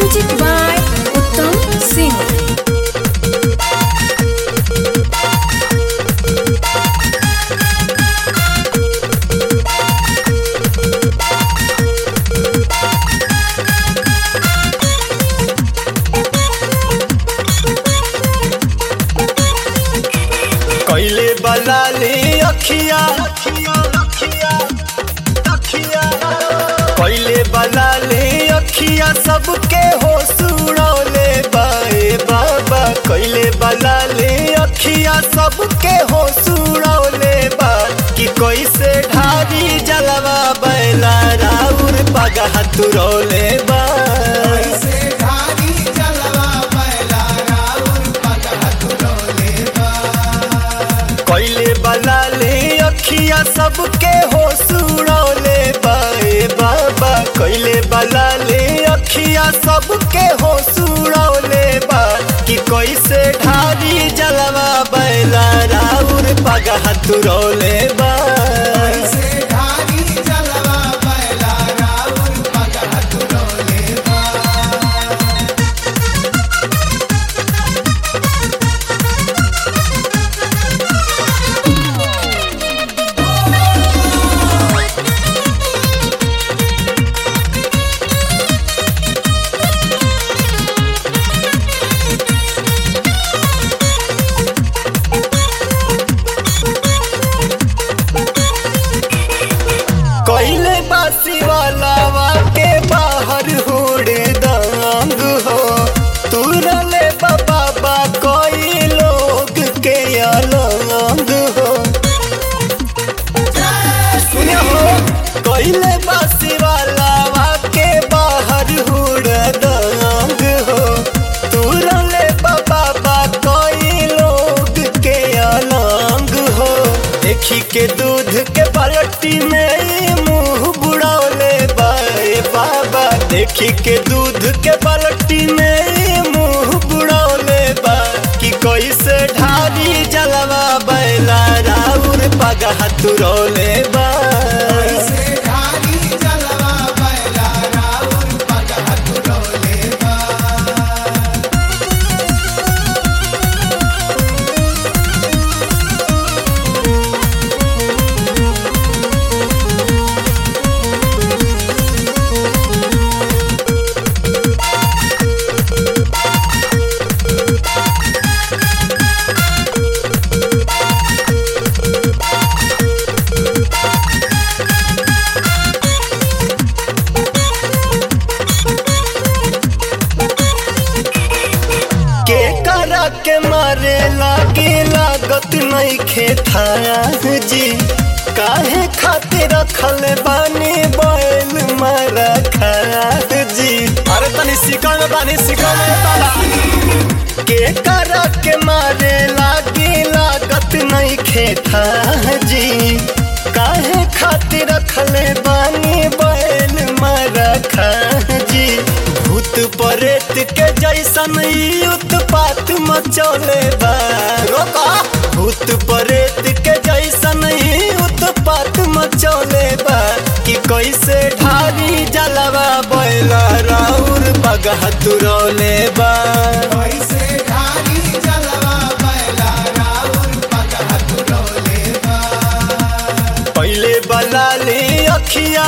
Music by Uttam Singh. कैले बलाली अखिया कैले बलाली अखिया सबके हो सुड़ौले बाए बाबा कैले बलाली अखिया सबके हो सुड़ौले बा कि कैसे ढारी जलवा बैला राउर पगह तुरौले बा कैले बलाले अखिया सबके हो सुड़ौले बाए बाबा कैले बलाले अखिया सबके हो सुड़ौले बा कि कैसे ढारी जलवा बैला राउर पगह तुरौले बा कैले बासी वाला के बाहर हुड़ दांग हो तुरले बाबा कोई लोग के अलंग हो कैले बासी वाला के बाहर हुड़ दांग हो तुरले बाबा कोई लोग के अलंग हो देखी के दूध के बाल्टी में बुड़ौले बाए बाबा देखी के दूध के बाल्टी में मुंह बुड़ौले बा कि कैसे ढारी जलवा बैला राउर पगह तुरौले बा के करा के मारे लागे लागत नहीं खेताया जी काहे खातिर रखल बानी बैल मारा खाया जी अरे तनी सिकल बानी सिकल ताला के करा के मारे लागे लागत नहीं खेता जी काहे खातिर रखल बानी बैल मारा खाया जी भूत परेत के जैसन उत्पात मचौले बा रोका भूत परेत के जैसन उत्पात मचौले बा कि कैसे ढारी जलवा बैला राउर पगह तुरौले बा पहले बलाले अखिया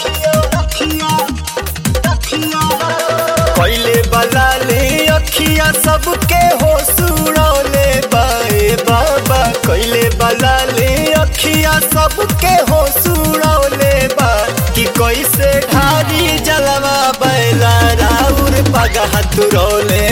कैले बलाले अखिया सबके हो सुड़ौले बाए बाबा कैले बलाले अखिया सबके हो सुड़ौले बा कि कैसे ढारी जलवा बैला राउर पगह तुरौले